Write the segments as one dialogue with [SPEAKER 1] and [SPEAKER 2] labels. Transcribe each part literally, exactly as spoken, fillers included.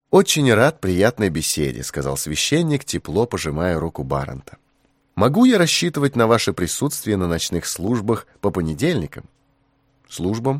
[SPEAKER 1] «Очень рад приятной беседе», — сказал священник, тепло пожимая руку Баррента. «Могу я рассчитывать на ваше присутствие на ночных службах по понедельникам?» «Службам?»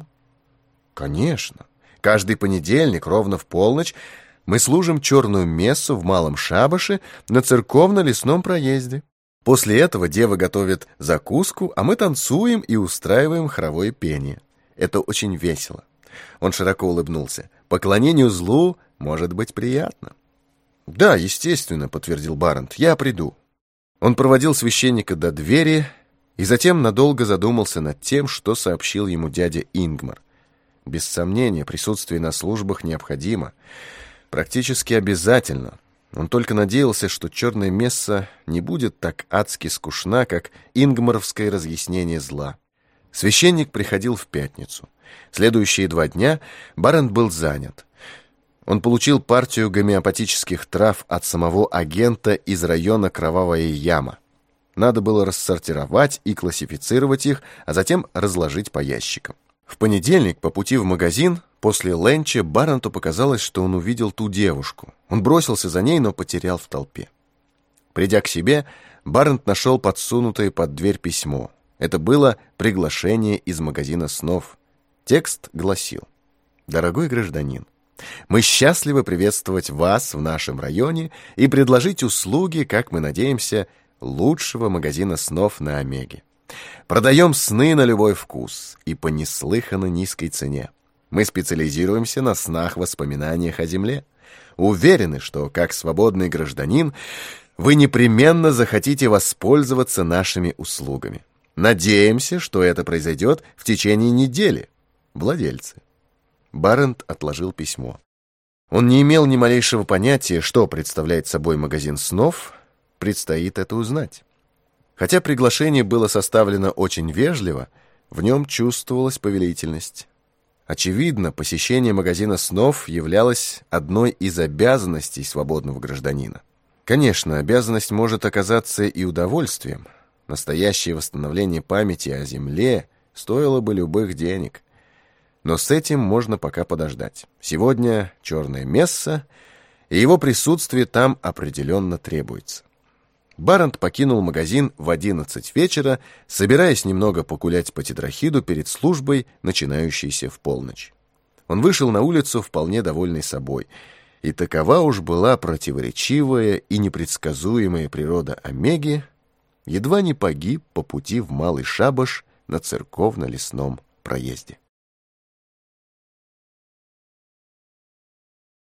[SPEAKER 1] «Конечно. Каждый понедельник ровно в полночь мы служим черную мессу в малом шабаше на церковно-лесном проезде. После этого дева готовит закуску, а мы танцуем и устраиваем хоровое пение. Это очень весело». Он широко улыбнулся. «Поклонению злу может быть приятно». «Да, естественно», — подтвердил Баррент, — «я приду». Он проводил священника до двери и затем надолго задумался над тем, что сообщил ему дядя Ингмар. Без сомнения, присутствие на службах необходимо, практически обязательно. Он только надеялся, что черная месса не будет так адски скучна, как ингмаровское разъяснение зла. Священник приходил в пятницу. Следующие два дня Баррент был занят. Он получил партию гомеопатических трав от самого агента из района Кровавая Яма. Надо было рассортировать и классифицировать их, а затем разложить по ящикам. В понедельник по пути в магазин после ленча Барренту показалось, что он увидел ту девушку. Он бросился за ней, но потерял в толпе. Придя к себе, Баррент нашел подсунутое под дверь письмо. Это было приглашение из магазина снов. Текст гласил: «Дорогой гражданин, мы счастливы приветствовать вас в нашем районе и предложить услуги, как мы надеемся, лучшего магазина снов на Омеге. Продаем сны на любой вкус и по неслыханно низкой цене. Мы специализируемся на снах-воспоминаниях о земле. Уверены, что, как свободный гражданин, вы непременно захотите воспользоваться нашими услугами. Надеемся, что это произойдет в течение недели. Владельцы». Баррент отложил письмо. Он не имел ни малейшего понятия, что представляет собой магазин снов. Предстоит это узнать. Хотя приглашение было составлено очень вежливо, в нем чувствовалась повелительность. Очевидно, посещение магазина снов являлось одной из обязанностей свободного гражданина. Конечно, обязанность может оказаться и удовольствием. Настоящее восстановление памяти о земле стоило бы любых денег. Но с этим можно пока подождать. Сегодня черная месса, и его присутствие там определенно требуется. Баррент покинул магазин в одиннадцать вечера, собираясь немного погулять по Тетрахиду перед службой, начинающейся в полночь. Он вышел на улицу вполне довольный собой, и такова уж была противоречивая и непредсказуемая природа Омеги, едва не погиб по пути в Малый Шабаш на церковно-лесном проезде.